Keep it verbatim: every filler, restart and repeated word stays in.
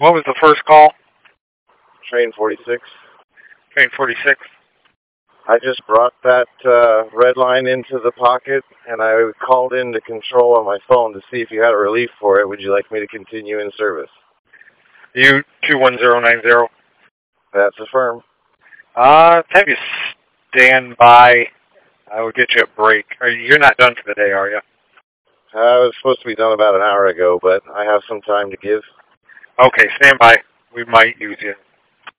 What was the first call? Train forty-six. Train forty-six. I just brought that uh, red line into the pocket, and I called into control on my phone to see if you had a relief for it. Would you like me to continue in service? You two one zero nine zero. That's affirmed. Uh, have you stand by. I will get you a break. Are you, you're not done for the day, are you? Uh, I was supposed to be done about an hour ago, but I have some time to give. Okay, stand by. We might use you.